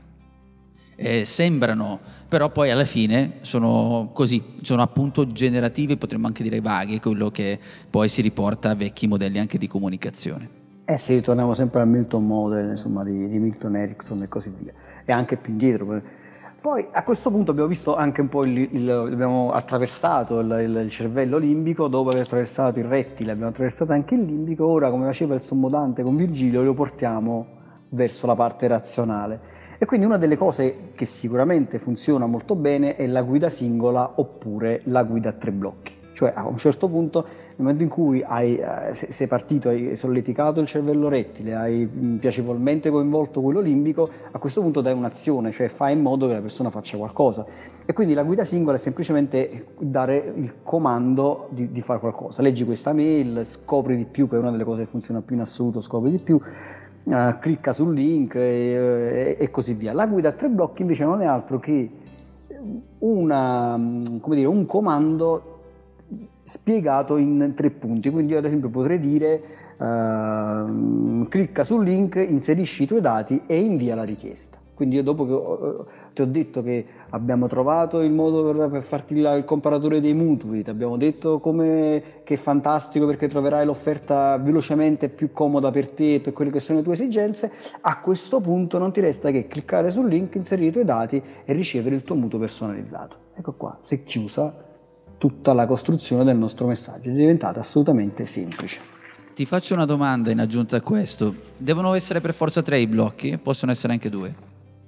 eh, sembrano, però poi alla fine sono così, sono appunto generativi, potremmo anche dire vaghi, quello che poi si riporta a vecchi modelli anche di comunicazione. Eh sì, torniamo sempre al Milton Model, insomma, di, di Milton Erickson e così via, e anche più indietro. Poi a questo punto abbiamo visto anche un po' il, il abbiamo attraversato il, il, il cervello limbico, dopo aver attraversato il rettile abbiamo attraversato anche il limbico, ora come faceva il sommodante con Virgilio lo portiamo verso la parte razionale. E quindi una delle cose che sicuramente funziona molto bene è la guida singola oppure la guida a tre blocchi. Cioè a un certo punto, nel momento in cui hai, sei partito, hai solleticato il cervello rettile, hai piacevolmente coinvolto quello limbico, a questo punto dai un'azione, cioè fai in modo che la persona faccia qualcosa. E quindi la guida singola è semplicemente dare il comando di, di fare qualcosa. Leggi questa mail, scopri di più, che è una delle cose che funziona più in assoluto, scopri di più, uh, clicca sul link e, e, e così via. La guida a tre blocchi invece non è altro che una, come dire, un comando spiegato in tre punti. Quindi io ad esempio potrei dire uh, clicca sul link, inserisci i tuoi dati e invia la richiesta. Quindi io dopo che ho, ti ho detto che abbiamo trovato il modo per, per farti il, il comparatore dei mutui, ti abbiamo detto come, che è fantastico perché troverai l'offerta velocemente più comoda per te e per quelle che sono le tue esigenze, a questo punto non ti resta che cliccare sul link, inserire i tuoi dati e ricevere il tuo mutuo personalizzato. Ecco qua, si è chiusa tutta la costruzione del nostro messaggio, è diventata assolutamente semplice. Ti faccio una domanda in aggiunta a questo: devono essere per forza tre i blocchi? Possono essere anche due?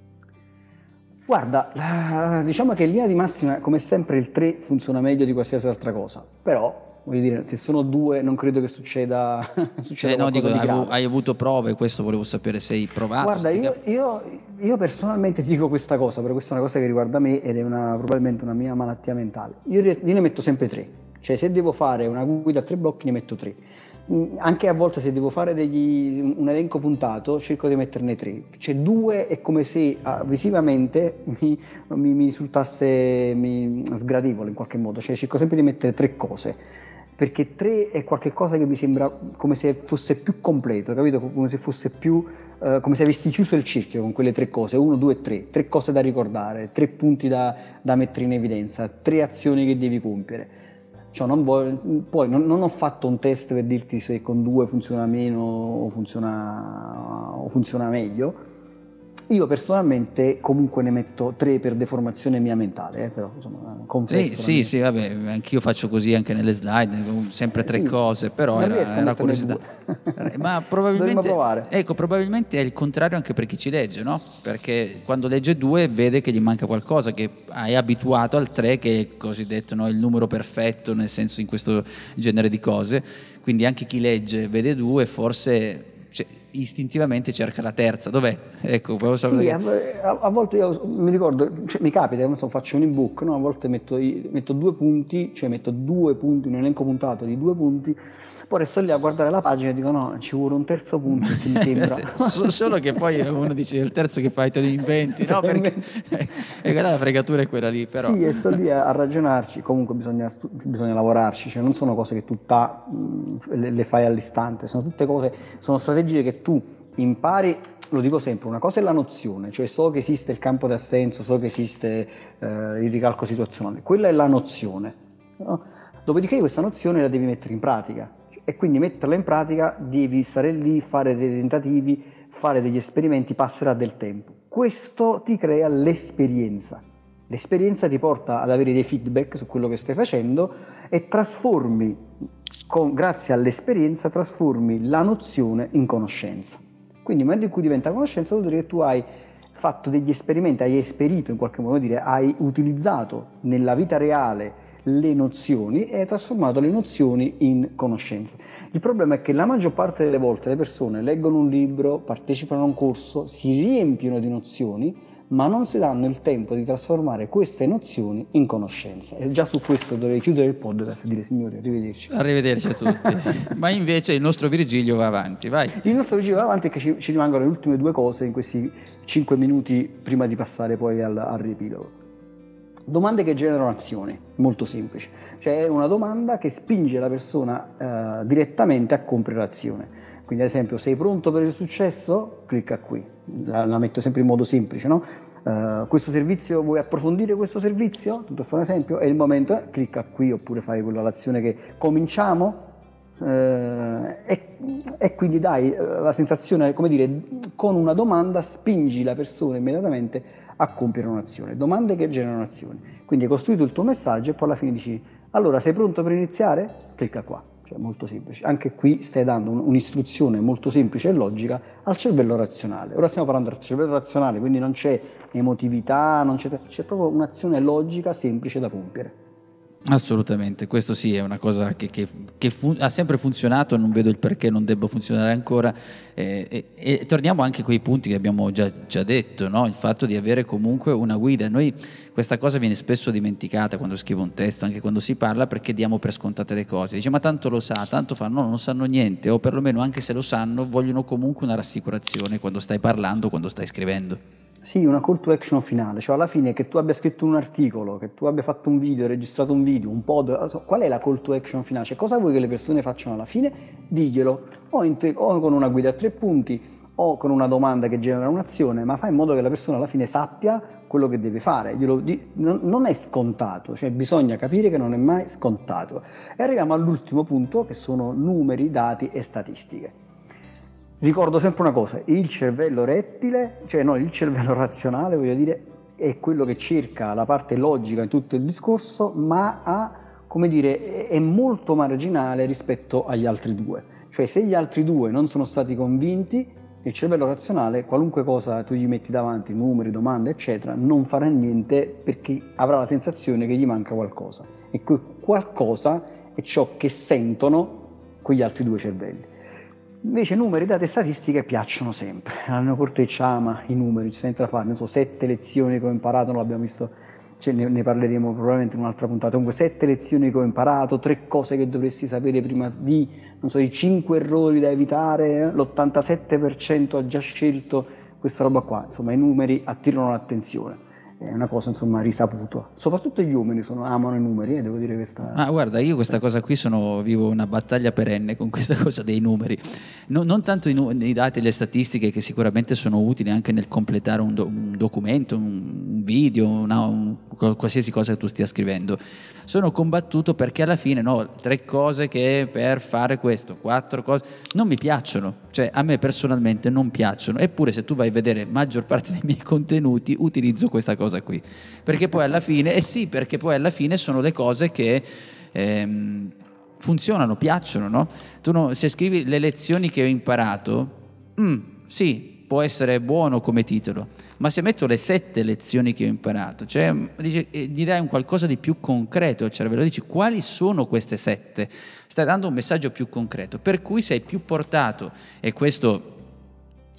Guarda, diciamo che in linea di massima, come sempre, il tre funziona meglio di qualsiasi altra cosa, però voglio dire, se sono due non credo che succeda, succeda cioè, no, dico, di hai, hai avuto prove, questo volevo sapere se hai provato. Guarda, io, io, io personalmente ti dico questa cosa, però questa è una cosa che riguarda me ed è una, probabilmente una mia malattia mentale. Io, io ne metto sempre tre, cioè se devo fare una guida a tre blocchi ne metto tre. Anche a volte se devo fare degli, un elenco puntato cerco di metterne tre, cioè due è come se ah, visivamente mi, mi, mi risultasse mi, sgradevole in qualche modo, cioè cerco sempre di mettere tre cose, perché tre è qualcosa che mi sembra come se fosse più completo, capito? Come se fosse più, eh, come se avessi chiuso il cerchio con quelle tre cose, uno, due, tre, tre cose da ricordare, tre punti da, da mettere in evidenza, tre azioni che devi compiere. Cioè non voglio, poi non, non ho fatto un test per dirti se con due funziona meno o funziona, o funziona meglio. Io personalmente comunque ne metto tre per deformazione mia mentale, eh, però insomma confesso. Sì, sì, sì, vabbè, anch'io faccio così anche nelle slide, sempre tre eh sì, cose, però era, era curiosità. Ma probabilmente, ecco, probabilmente è il contrario anche per chi ci legge, no? Perché quando legge due vede che gli manca qualcosa, che è abituato al tre, che è il cosiddetto, no, il numero perfetto, nel senso in questo genere di cose. Quindi anche chi legge vede due, forse... Cioè, istintivamente cerca la terza. Dov'è? Ecco, sì, che... a, a volte io mi ricordo, cioè, mi capita, non so, faccio un ebook, no? A volte metto, metto due punti, cioè metto due punti, un elenco puntato di due punti, poi resto lì a guardare la pagina e dico no, ci vuole un terzo punto che mi sembra. Solo che poi uno dice il terzo che fai te li inventi, no? Perché e quella la fregatura è quella lì, però. Sì, e sto lì a, a ragionarci, comunque bisogna, bisogna lavorarci, cioè non sono cose che tu ta, le, le fai all'istante, sono tutte cose, sono strategie che tu impari. Lo dico sempre, una cosa è la nozione, cioè so che esiste il campo di assenso, so che esiste eh, il ricalco situazionale, quella è la nozione, no? Dopodiché questa nozione la devi mettere in pratica. E quindi metterla in pratica devi stare lì, fare dei tentativi, fare degli esperimenti, passerà del tempo. Questo ti crea l'esperienza. L'esperienza ti porta ad avere dei feedback su quello che stai facendo e trasformi, con, grazie all'esperienza, trasformi la nozione in conoscenza. Quindi nel momento in cui diventa conoscenza vuol dire che tu hai fatto degli esperimenti, hai esperito in qualche modo, dire, hai utilizzato nella vita reale le nozioni e hai trasformato le nozioni in conoscenze. Il problema è che la maggior parte delle volte le persone leggono un libro, partecipano a un corso, si riempiono di nozioni, ma non si danno il tempo di trasformare queste nozioni in conoscenze. E già su questo dovrei chiudere il podcast e dire signori, arrivederci. Arrivederci a tutti. Ma invece il nostro Virgilio va avanti, vai. Il nostro Virgilio va avanti e che ci, ci rimangono le ultime due cose in questi cinque minuti prima di passare poi al, al riepilogo. Domande che generano azioni, molto semplice, cioè è una domanda che spinge la persona eh, direttamente a compiere l'azione. Quindi ad esempio, sei pronto per il successo? Clicca qui, la, la metto sempre in modo semplice, no? Uh, questo servizio, vuoi approfondire questo servizio? Tutto per fare un esempio, è il momento, eh, clicca qui, oppure fai quella l'azione che cominciamo, uh, e, e quindi dai uh, la sensazione, come dire, con una domanda spingi la persona immediatamente a compiere un'azione. Domande che generano azioni. Quindi hai costruito il tuo messaggio e poi alla fine dici, allora sei pronto per iniziare? Clicca qua. Cioè molto semplice. Anche qui stai dando un, un'istruzione molto semplice e logica al cervello razionale. Ora stiamo parlando del cervello razionale, quindi non c'è emotività, non c'è, c'è proprio un'azione logica semplice da compiere. Assolutamente, questo sì è una cosa che, che, che fun- ha sempre funzionato, non vedo il perché non debba funzionare ancora, eh, e, e torniamo anche a quei punti che abbiamo già, già detto, no? Il fatto di avere comunque una guida. Noi questa cosa viene spesso dimenticata quando scrivo un testo, anche quando si parla, perché diamo per scontate le cose, dice ma tanto lo sa, tanto fa, no, non sanno niente, o perlomeno anche se lo sanno vogliono comunque una rassicurazione quando stai parlando, quando stai scrivendo. Sì, una call to action finale, cioè alla fine che tu abbia scritto un articolo, che tu abbia fatto un video, registrato un video, un pod, qual è la call to action finale? Cioè cosa vuoi che le persone facciano alla fine? Diglielo, o, in tre, o con una guida a tre punti, o con una domanda che genera un'azione, ma fai in modo che la persona alla fine sappia quello che deve fare. Glielo, non, non è scontato, cioè bisogna capire che non è mai scontato. E arriviamo all'ultimo punto, che sono numeri, dati e statistiche. Ricordo sempre una cosa, il cervello rettile, cioè no, il cervello razionale, voglio dire, è quello che cerca la parte logica in tutto il discorso, ma ha, come dire, è molto marginale rispetto agli altri due. Cioè se gli altri due non sono stati convinti, il cervello razionale, qualunque cosa tu gli metti davanti, numeri, domande, eccetera, non farà niente perché avrà la sensazione che gli manca qualcosa. E quel qualcosa è ciò che sentono quegli altri due cervelli. Invece numeri, dati e statistiche piacciono sempre. La neocorteccia ama i numeri, ci sente da fare, non so, sette lezioni che ho imparato, non l'abbiamo visto, cioè ne, ne parleremo probabilmente in un'altra puntata. Comunque sette lezioni che ho imparato, tre cose che dovresti sapere prima di, non so, i cinque errori da evitare, l'ottantasette per cento ha già scelto questa roba qua. Insomma, i numeri attirano l'attenzione. È una cosa insomma risaputa, soprattutto gli uomini sono, amano i numeri, eh, devo dire questa. Ah, guarda, io questa cosa qui sono vivo una battaglia perenne con questa cosa dei numeri, no, non tanto i, nu- i dati e le statistiche che sicuramente sono utili anche nel completare un, do- un documento, un video, una, un, qualsiasi cosa che tu stia scrivendo. Sono combattuto perché alla fine no, tre cose che per fare questo, quattro cose non mi piacciono, cioè a me personalmente non piacciono, eppure se tu vai a vedere maggior parte dei miei contenuti utilizzo questa cosa cosa qui, perché poi alla fine eh sì, perché poi alla fine sono le cose che ehm, funzionano, piacciono, no? Tu no, se scrivi le lezioni che ho imparato, mm, sì, può essere buono come titolo, ma se metto le sette lezioni che ho imparato, cioè dici, eh, gli dai un qualcosa di più concreto al cervello, dici quali sono queste sette, stai dando un messaggio più concreto, per cui sei più portato, e questo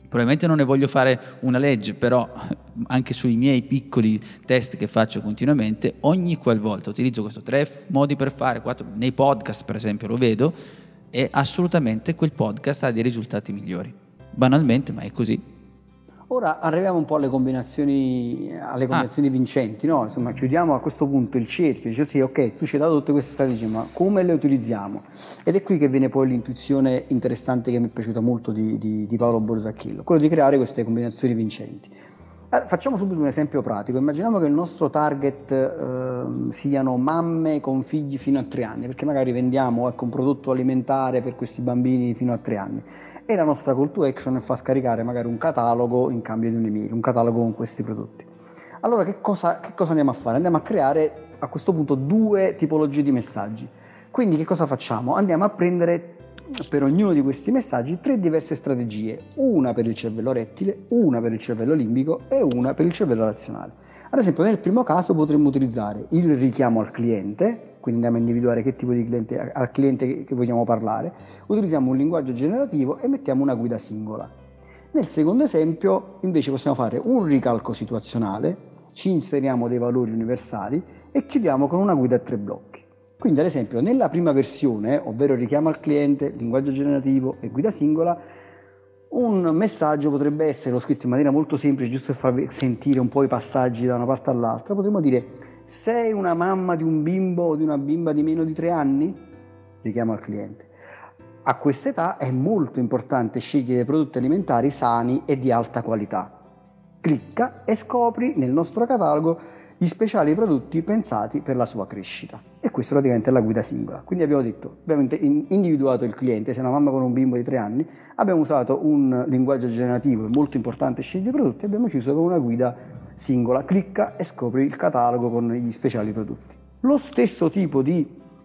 Probabilmente non ne voglio fare una legge, però anche sui miei piccoli test che faccio continuamente, ogni qualvolta utilizzo questo tre modi per fare, quattro, nei podcast per esempio lo vedo, e assolutamente quel podcast ha dei risultati migliori. Banalmente, ma è così. Ora arriviamo un po' alle combinazioni, alle combinazioni ah. vincenti, no? Insomma, chiudiamo a questo punto il cerchio, dice sì, ok, tu ci hai dato tutte queste strategie, ma come le utilizziamo? Ed è qui che viene poi l'intuizione interessante che mi è piaciuta molto di, di, di Paolo Borsacchillo, quello di creare queste combinazioni vincenti. Allora, facciamo subito un esempio pratico, immaginiamo che il nostro target eh, siano mamme con figli fino a tre anni, perché magari vendiamo ecco, un prodotto alimentare per questi bambini fino a tre anni. E la nostra call to action fa scaricare magari un catalogo in cambio di un'email, un catalogo con questi prodotti. Allora che cosa, che cosa andiamo a fare? Andiamo a creare a questo punto due tipologie di messaggi. Quindi che cosa facciamo? Andiamo a prendere per ognuno di questi messaggi tre diverse strategie, una per il cervello rettile, una per il cervello limbico e una per il cervello razionale. Ad esempio nel primo caso potremmo utilizzare il richiamo al cliente, quindi andiamo a individuare che tipo di cliente, al cliente che vogliamo parlare, utilizziamo un linguaggio generativo e mettiamo una guida singola. Nel secondo esempio invece possiamo fare un ricalco situazionale, ci inseriamo dei valori universali e chiudiamo con una guida a tre blocchi. Quindi ad esempio nella prima versione, ovvero richiamo al cliente, linguaggio generativo e guida singola, un messaggio potrebbe essere, l'ho scritto in maniera molto semplice, giusto per farvi sentire un po' i passaggi da una parte all'altra, potremmo dire: sei una mamma di un bimbo o di una bimba di meno di tre anni? Richiamo al cliente. A questa età è molto importante scegliere prodotti alimentari sani e di alta qualità. Clicca e scopri nel nostro catalogo gli speciali prodotti pensati per la sua crescita. E questo praticamente è la guida singola. Quindi abbiamo detto, abbiamo individuato il cliente, se è una mamma con un bimbo di tre anni, abbiamo usato un linguaggio generativo, è molto importante scegliere i prodotti, e abbiamo chiuso con una guida singola. Clicca e scopri il catalogo con gli speciali prodotti. Lo stesso tipo di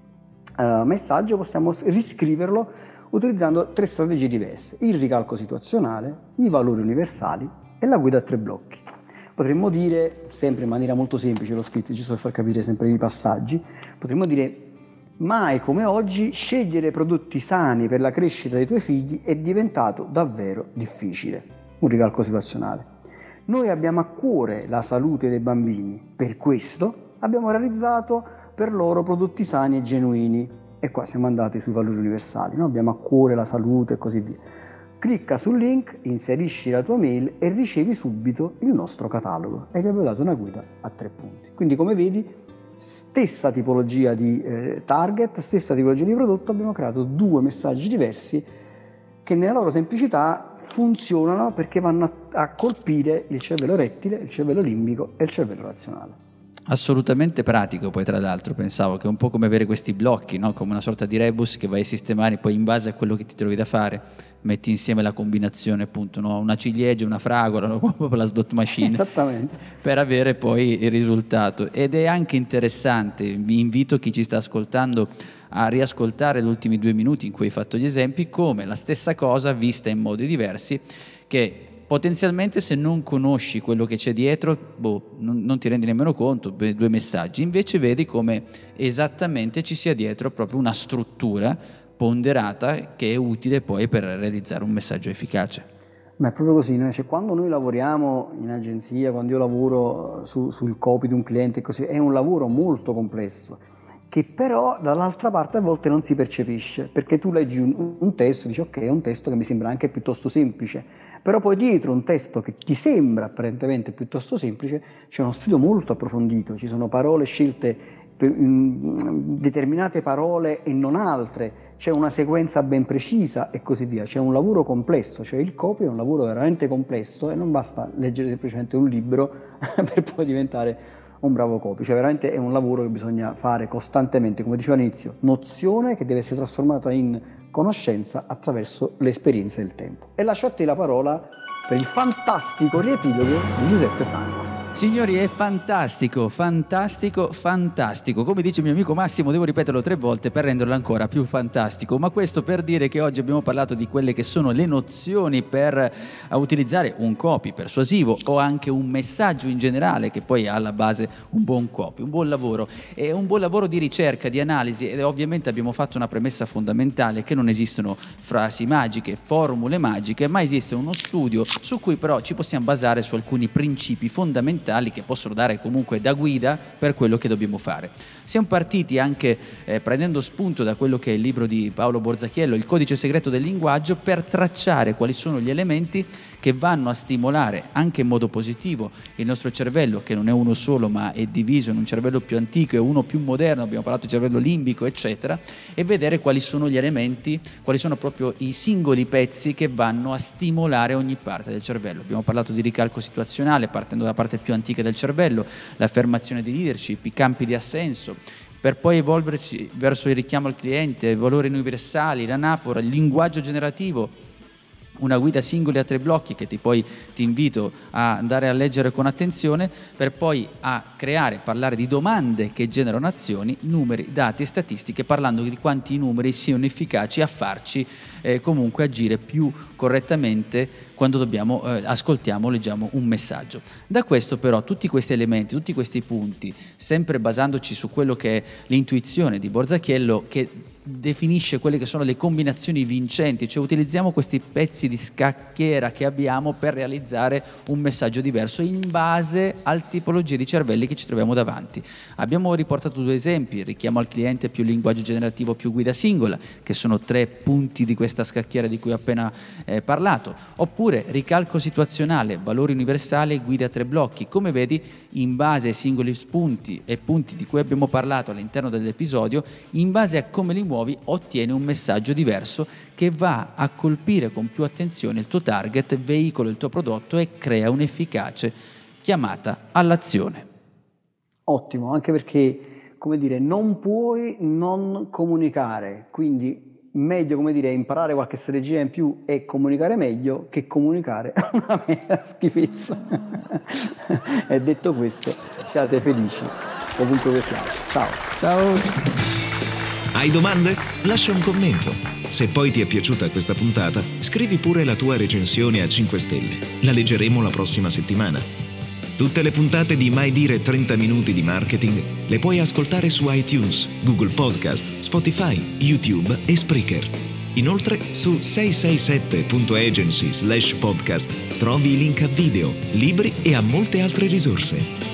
uh, messaggio possiamo riscriverlo utilizzando tre strategie diverse: il ricalco situazionale, i valori universali e la guida a tre blocchi. Potremmo dire, sempre in maniera molto semplice, l'ho scritto giusto per far capire sempre i passaggi, potremmo dire: mai come oggi scegliere prodotti sani per la crescita dei tuoi figli è diventato davvero difficile. Un ricalco situazionale. Noi abbiamo a cuore la salute dei bambini, per questo abbiamo realizzato per loro prodotti sani e genuini. E qua siamo andati sui valori universali, no? Abbiamo a cuore la salute e così via. Clicca sul link, inserisci la tua mail e ricevi subito il nostro catalogo. E gli abbiamo dato una guida a tre punti. Quindi come vedi, stessa tipologia di eh, target, stessa tipologia di prodotto, abbiamo creato due messaggi diversi che nella loro semplicità funzionano perché vanno a, a colpire il cervello rettile, il cervello limbico e il cervello razionale. Assolutamente pratico, poi tra l'altro pensavo che è un po' come avere questi blocchi, no? Come una sorta di rebus che vai a sistemare, poi in base a quello che ti trovi da fare metti insieme la combinazione, appunto, no? Una ciliegia, una fragola, no? Come la slot machine. Esattamente. Per avere poi il risultato. Ed è anche interessante, vi invito chi ci sta ascoltando a riascoltare gli ultimi due minuti in cui hai fatto gli esempi, come la stessa cosa vista in modi diversi, che potenzialmente se non conosci quello che c'è dietro, boh, non, non ti rendi nemmeno conto, beh, due messaggi, invece vedi come esattamente ci sia dietro proprio una struttura ponderata che è utile poi per realizzare un messaggio efficace. Ma è proprio così, no? Cioè, quando noi lavoriamo in agenzia, quando io lavoro su, sul copy di un cliente, così, è un lavoro molto complesso, che però dall'altra parte a volte non si percepisce, perché tu leggi un, un testo e dici ok, è un testo che mi sembra anche piuttosto semplice, però poi dietro un testo che ti sembra apparentemente piuttosto semplice c'è uno studio molto approfondito, ci sono parole scelte, determinate parole e non altre, c'è una sequenza ben precisa e così via, c'è un lavoro complesso, cioè il copy è un lavoro veramente complesso e non basta leggere semplicemente un libro per poi diventare un bravo copy, cioè veramente è un lavoro che bisogna fare costantemente, come dicevo all'inizio, nozione che deve essere trasformata in conoscenza attraverso l'esperienza del tempo. E lascio a te la parola per il fantastico riepilogo di Giuseppe Franco. Signori, è fantastico, fantastico, fantastico. Come dice il mio amico Massimo, devo ripeterlo tre volte per renderlo ancora più fantastico. Ma questo per dire che oggi abbiamo parlato di quelle che sono le nozioni per utilizzare un copy persuasivo o anche un messaggio in generale, che poi ha alla base un buon copy, un buon lavoro. E un buon lavoro di ricerca, di analisi, ed ovviamente abbiamo fatto una premessa fondamentale, che non esistono frasi magiche, formule magiche, ma esiste uno studio su cui però ci possiamo basare su alcuni principi fondamentali che possono dare comunque da guida per quello che dobbiamo fare. Siamo partiti anche eh, prendendo spunto da quello che è il libro di Paolo Borzacchiello, Il codice segreto del linguaggio, per tracciare quali sono gli elementi che vanno a stimolare anche in modo positivo il nostro cervello, che non è uno solo ma è diviso in un cervello più antico e uno più moderno, abbiamo parlato di cervello limbico eccetera, e vedere quali sono gli elementi, quali sono proprio i singoli pezzi che vanno a stimolare ogni parte del cervello. Abbiamo parlato di ricalco situazionale partendo dalla parte più antica del cervello, l'affermazione di leadership, i campi di assenso, per poi evolversi verso il richiamo al cliente, i valori universali, l'anafora, il linguaggio generativo, una guida singoli a tre blocchi che ti poi ti invito a andare a leggere con attenzione, per poi a creare, parlare di domande che generano azioni, numeri, dati e statistiche, parlando di quanti numeri siano efficaci a farci eh, comunque agire più correttamente quando dobbiamo, eh, ascoltiamo o leggiamo un messaggio. Da questo però, tutti questi elementi, tutti questi punti, sempre basandoci su quello che è l'intuizione di Borzacchiello, che definisce quelle che sono le combinazioni vincenti, cioè utilizziamo questi pezzi di scacchiera che abbiamo per realizzare un messaggio diverso in base al tipologie di cervelli che ci troviamo davanti. Abbiamo riportato due esempi: richiamo al cliente più linguaggio generativo più guida singola, che sono tre punti di questa scacchiera di cui ho appena eh, parlato, oppure ricalco situazionale, valori universali e guida a tre blocchi. Come vedi, in base ai singoli spunti e punti di cui abbiamo parlato all'interno dell'episodio, in base a come li muovi ottieni un messaggio diverso che va a colpire con più attenzione il tuo target, veicola il tuo prodotto e crea un'efficace chiamata all'azione. Ottimo, anche perché, come dire, non puoi non comunicare, quindi meglio, come dire, imparare qualche strategia in più e comunicare meglio che comunicare una mera schifezza. E detto questo, siate felici ovunque vi siate. Ciao. Ciao. Hai domande? Lascia un commento. Se poi ti è piaciuta questa puntata, scrivi pure la tua recensione a cinque stelle. La leggeremo la prossima settimana. Tutte le puntate di Mai Dire trenta minuti di marketing le puoi ascoltare su iTunes, Google Podcast, Spotify, YouTube e Spreaker. Inoltre su sei sei sette punto agency slash podcast trovi i link a video, libri e a molte altre risorse.